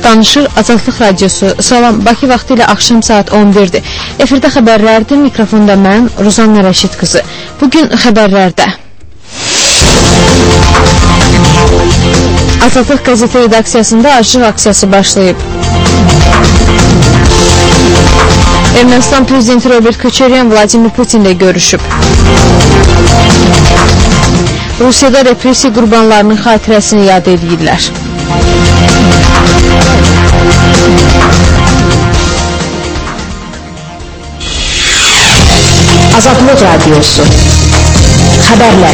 Danışır Azadlıq Radiosu. Salam, Bakı vaxtı ilə axşam saat 11-dir. Efirdə xəbərlərdir, mikrofonda mən, Ruzanna Rəşid qızı. Bugün xəbərlərdə. Azadlıq qəzeti redaksiyasında açıq aksiyası başlayıb. Ermənistan prezidenti Robert Koçaryan Vladimir Putinlə görüşüb. Rusiyada repressiya qurbanlarının xatirəsini yad edirlər. Azadlıq Radiosu. Xəbərlər.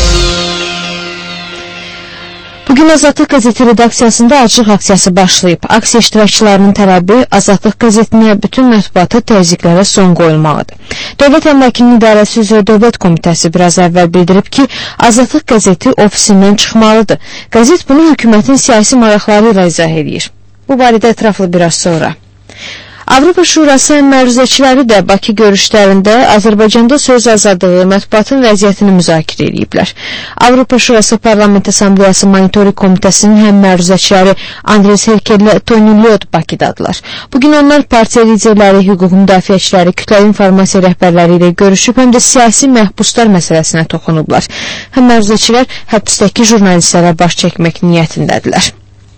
Bugün Azadlıq qəzeti redaksiyasında açıq aksiyası başlayıb. Aksiya iştirakçılarının tələbi Azadlıq qəzetinə bütün mətbuata təzyiqlərə son qoyulmağıdır. Dövlət Əmlakinin İdarəsi üzrə Dövlət Komitəsi biraz əvvəl bildirib ki, Azadlıq qəzeti ofisindən çıxmalıdır. Qəzet bunu hökumətin siyasi maraqları ilə izah edir. Bu barədə ətraflı biraz sonra. Avropa Şurası məruzəçiləri də Bakı görüşlərində Azərbaycanda söz azadlığı, mətbuatın vəziyyətini müzakirə ediblər. Avropa Şurası Parlament Assambleyası Monitoring Komitəsinin həm məruzəçiləri Andres Herkel ilə Tony Lyot Bakıdadılar. Bugün onlar partiya liderləri, hüquq müdafiəçiləri, kütləvi informasiya rəhbərləri ilə görüşüb, həm də siyasi məhbuslar məsələsinə toxunublar. Həm məruzəçilər həbsdəki jurnalistlərə baş çəkmək niyyətindədirlər.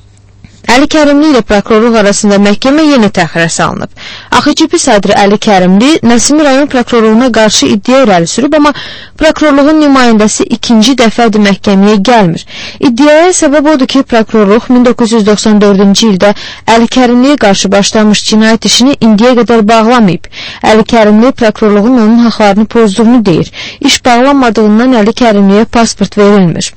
Əli Kərimli ilə prokurorluq arasında məhkəmə yenə təxirə salınıb. AXCP sədri Əli Kərimli Nəsimi rayon prokurorluğuna qarşı iddia irəli sürüb, amma prokurorluğun nümayəndəsi ikinci dəfədir məhkəməyə gəlmir. İddiaya səbəb odur ki, prokurorluq 1994-cü ildə Əli Kərimliyə qarşı başlamış cinayət işini indiyə qədər bağlamayıb. Əli Kərimli prokurorluğun onun haqlarını pozduğunu deyir. İş bağlanmadığından Əli Kərimliyə pasport verilmir.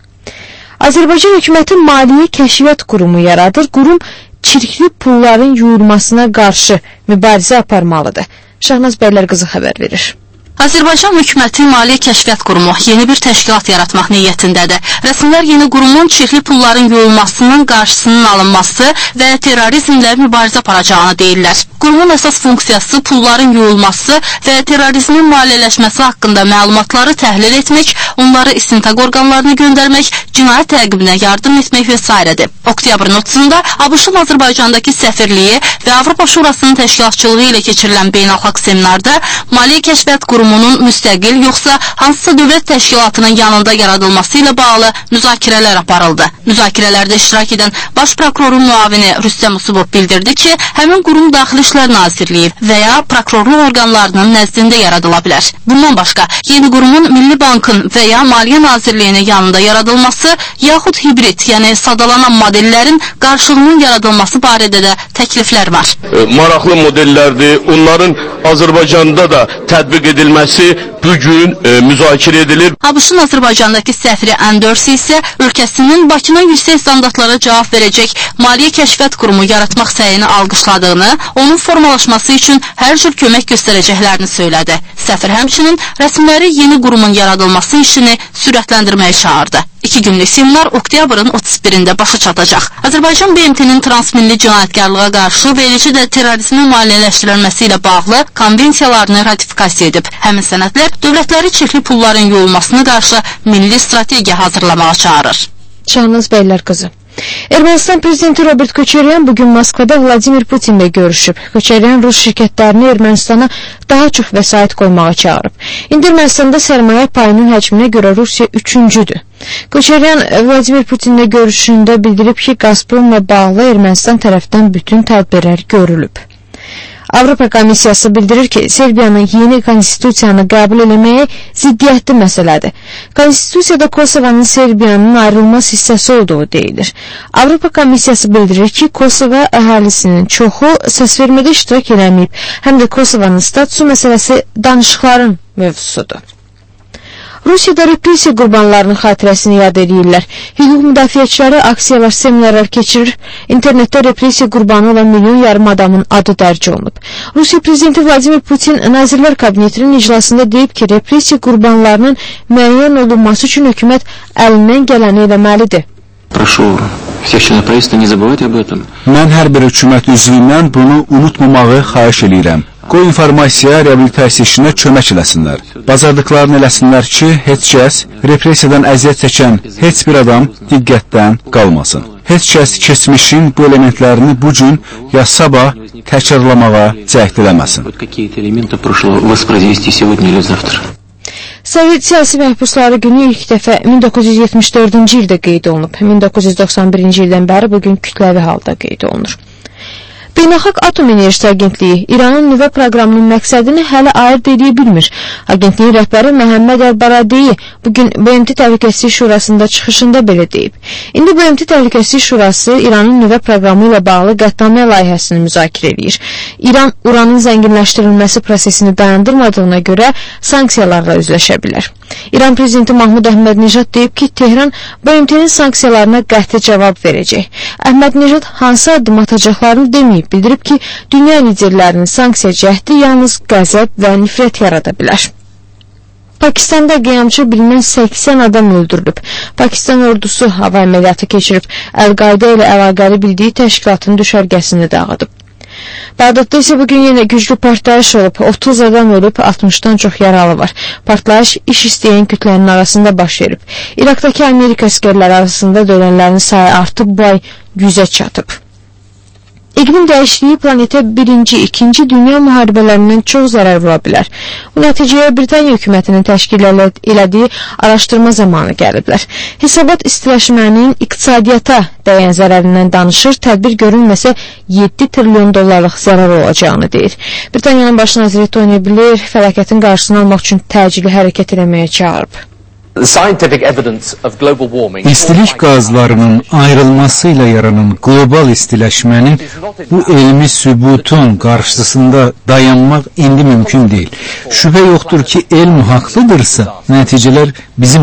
Azərbaycan hökuməti Maliyyə Kəşfiyyat Qurumu yaradır. Qurum çirkli pulların yuyulmasına qarşı mübarizə aparmalıdır. Şahnaz Bəylər qızı xəbər verir. Azərbaycan hökuməti Maliyyə Kəşfiyyat Qurumu yeni bir təşkilat yaratmaq niyyətindədir. Rəsmilər yeni qurumun çirkli pulların yuyulmasının qarşısının alınması və terrorizmlə mübarizə aparacağını deyirlər. Qurumun əsas funksiyası pulların yuyulması və terrorizmin maliyyələşməsi haqqında məlumatları təhlil etmək, onları istintaq orqanlarına göndərmək, cinayət təqibinə yardım etmək və s. Oktyabrın 30-da ABŞ-ın Azərbaycandakı səfirliyi və Avropa Şurasının təşkilatçılığı ilə keçirilən beynəlxalq seminarda Maliyyə Kəşfiyyat Qurumunun müstəqil yoxsa hansısa dövlət təşkilatının yanında yaradılması ilə bağlı müzakirələr aparıldı. Müzakirələrdə iştirak edən Baş prokurorun müavini Rüstəm Usubov bildirdi ki, həmin qurum Daxili İşlər Nazirliyi və ya prokurorluq orqanlarının nəzdində yaradıla bilər. Bundan başqa, yeni qurumun Milli Bankın və ya Maliyyə Nazirliyinin yanında yaradılması, yaxud hibrid, yəni sadalanan modellərin qarşılığının yaradılması barədə də təkliflər var. Maraqlı modellərdir, onların Azərbaycanda da tətbiq edilməsi bugün müzakirə edilir. ABŞ-ın Azərbaycandakı səfiri Andersi isə ölkəsinin Bakının yüksək standartlara cavab verəcək Maliyyə Kəşfiyyat Qurumu yaratmaq səyini alqışladığını, onun formalaşması üçün hər cür kömək göstərəcəklərini söylədi. Səfir həmçinin rəsmləri yeni qurumun yaradılması işini sürətləndirməyə çağırdı. 2 günlük seminar oktyabrın 31-də başa çatacaq. Azərbaycan BMT-nin transmilli cinayətkarlığa qarşı və eləcə də terrorizmin maliyyələşdirilməsi ilə bağlı konvensiyalarını ratifikasiya edib. Həmin sənədlər dövlətləri çirkli pulların yuyulmasına qarşı milli strategiya hazırlamağa çağırır. Şahnaz Bəylər qızı. Ermənistan prezidenti Robert Koçaryan bugün Moskvada Vladimir Putinlə görüşüb. Koçaryan Rus şirkətlərini Ermənistana daha çox vəsait qoymağa çağırıb. İndi Ermənistanda sərmayə payının həcminə görə Rusiya 3-cüdür. Koçaryan Vladimir Putinlə görüşündə bildirib ki, Gazpromla bağlı Ermənistan tərəfdən bütün tədbirlər görülüb. Avropa Komissiyası bildirir ki, Serbiyanın yeni konstitusiyanı qəbul eləməyi ziddiyyətli məsələdir. Konstitusiyada Kosovanın Serbiyanın ayrılmaz hissəsi olduğu deyilir. Avropa Komissiyası bildirir ki, Kosova əhalisinin çoxu səsvermədə iştirak eləməyib, həm də Kosovanın statusu məsələsi danışıqların mövzusudur. Rusiyada repressiya qurbanlarının xatirəsini yad edirlər. Hüquq müdafiəçiləri aksiyalar, seminarlar keçirir. İnternetdə repressiya qurbanı olan milyon yarım adamın adı dərc olunub. Rusiya prezidenti Vladimir Putin Nazirlər Kabinetinin iclasında deyib ki, repressiya qurbanlarının müəyyən olunması üçün hökumət əlindən gələni eləməlidir. Mən hər bir hökumət üzvündən bunu unutmamağı xahiş edirəm. Qoy informasiya reabilitasiya işinə kömək eləsinlər. Bacardıqlarını eləsinlər ki, heç kəs repressiyadan əziyyət çəkən heç bir adam diqqətdən qalmasın. Heç kəs keçmişin bu elementlərini bu gün ya sabah təkrarlamağa cəhd eləməsin. Sovet siyasi məhbusları günü ilk dəfə 1974-cü ildə qeyd olunub. 1991-ci ildən bəri bugün kütləvi halda qeyd olunur. Beynəlxalq Atom Enerjisi Agentliyi İranın nüvə proqramının məqsədini hələ ayırd edə bilmir. Agentliyin rəhbəri Məhəmməd Əl-Baradeyi bugün BMT Təhlükəsizlik Şurasında çıxışında belə deyib. İndi BMT Təhlükəsizlik Şurası İranın nüvə proqramı ilə bağlı qətnamə layihəsini müzakirə edir. İran uranın zənginləşdirilməsi prosesini dayandırmadığına görə sanksiyalarla üzləşə bilər. İran prezidenti Mahmud Əhmədnejad deyib ki, Tehran BMT-nin sanksiyalarına qəti cavab verəcək. Əhmədnejad hansı addım atacaqlarını deməyib, bildirib ki, dünya liderlərinin sanksiya cəhdi yalnız qəzəb və nifrət yarada bilər. Pakistanda qiyamçı bilinən 80 adam öldürülüb. Pakistan ordusu hava əməliyyatı keçirib, Əl-Qayda ilə əlaqəli bildiyi təşkilatın düşərgəsini dağıdıb. Bağdadda isə bugün yenə güclü partlayış olub, 30 adam ölüb, 60-dan çox yaralı var. Partlayış iş istəyən kütlənin arasında baş verib. İraqdakı Amerika əsgərləri arasında dölənlərin sayı artıb, bu ay 100-ə çatıb. İqlim dəyişikliyi planetə 1-ci, 2-ci dünya müharibələrindən çox zərər vura bilər. Bu nəticəyə Britaniya hökumətinin təşkil elədiyi araşdırma zamanı gəliblər. Hesabat istiləşmənin iqtisadiyyata dəyən zərərindən danışır, tədbir görünməsə 7 trilyon dollarlıq zərər olacağını deyir. Britaniyanın baş naziri Tony Blair fəlakətin qarşısını almaq üçün təcili hərəkət etməyə çağırıb. İstilik qazlarının ayrılması ilə yaranan qlobal istiləşmənin bu elmi sübutun qarşısında dayanmaq indi mümkün deyil. Şübhə yoxdur ki, elm haqlıdırsa, nəticələr bizim